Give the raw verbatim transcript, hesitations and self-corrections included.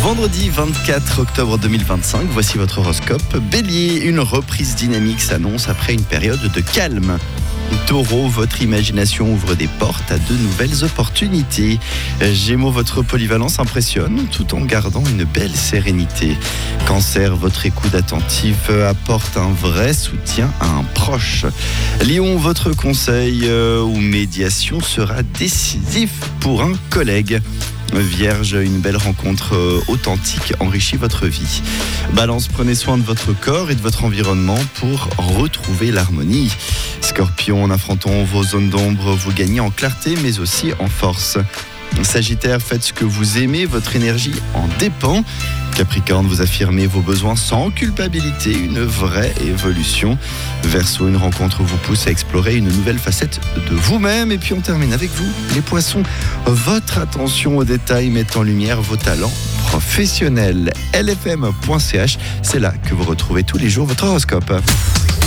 Vendredi vingt-quatre octobre deux mille vingt-cinq, voici votre horoscope. Bélier, une reprise dynamique s'annonce après une période de calme. Taureau, votre imagination ouvre des portes à de nouvelles opportunités. Gémeaux, votre polyvalence impressionne tout en gardant une belle sérénité. Cancer, votre écoute attentive apporte un vrai soutien à un proche. Lion, votre conseil euh, ou médiation sera décisif pour un collègue. Vierge, une belle rencontre euh, authentique enrichit votre vie. Balance, prenez soin de votre corps et de votre environnement pour retrouver l'harmonie. Scorpion, en affrontant vos zones d'ombre, vous gagnez en clarté mais aussi en force. Sagittaire, faites ce que vous aimez, votre énergie en dépend. Capricorne, vous affirmez vos besoins sans culpabilité, une vraie évolution. Verseau, une rencontre vous pousse à explorer une nouvelle facette de vous-même. Et puis on termine avec vous, les poissons. Votre attention aux détails met en lumière vos talents professionnels. L F M point C H, c'est là que vous retrouvez tous les jours votre horoscope.